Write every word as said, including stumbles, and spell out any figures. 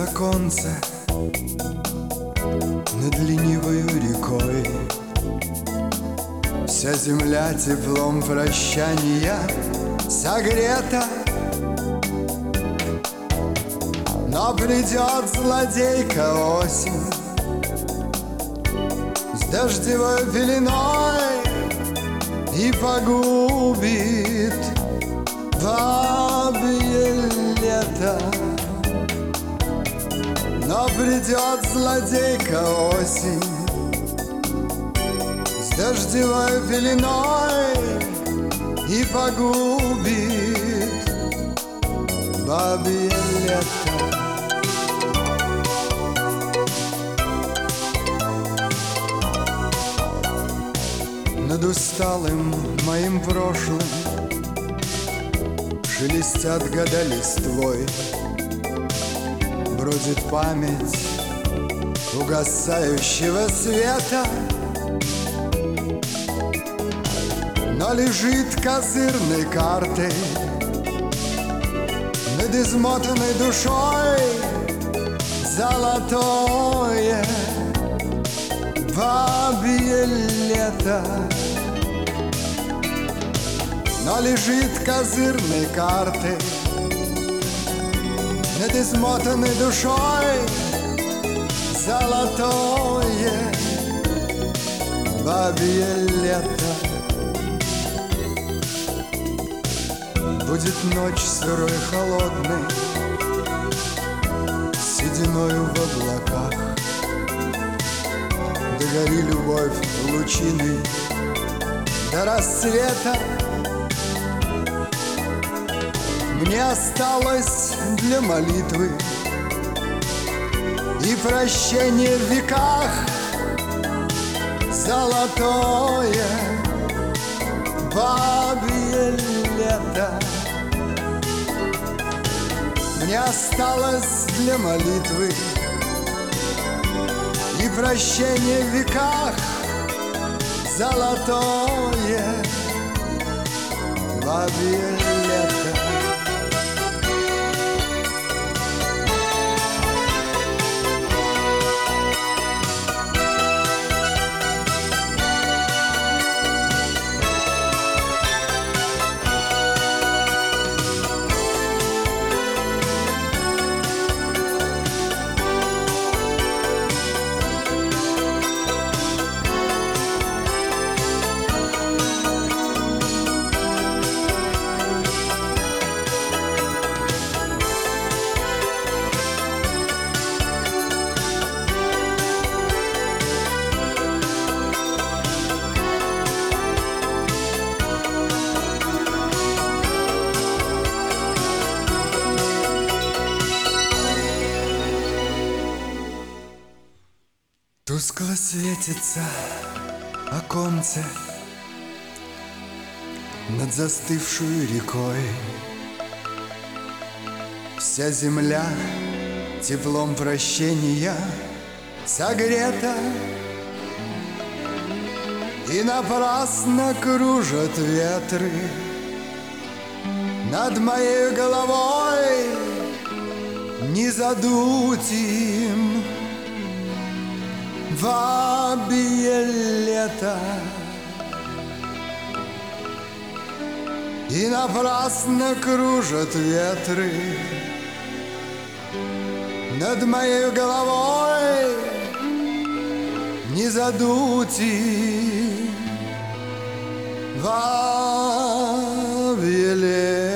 оконце над ленивою рекой. Вся земля теплом прощания согрета, но придет злодейка осень с дождевой пеленой и погубит бабье лето. Но придет злодейка осень с дождевой пеленой и погубит бабье лето. Над усталым моим прошлым шелестят года листвой, бродит память угасающего света, но лежит козырной картой над измотанной душой золотое бабье лето. Но лежит козырной картой над измотанной душой золотое бабье лето. Будет ночь сырой холодной, с сединою в облаках. Догори любовь лучиной до рассвета. Мне осталось для молитвы и прощения в веках золотое бабье лето. Мне осталось для молитвы и прощения в веках золотое бабье лето. Тускло светится оконце над застывшую рекой. Вся земля теплом прощения согрета, и напрасно кружат ветры над моей головой. Не задуть им бабье лето, и напрасно кружат ветры над моей головой. Не задуть им бабье лето.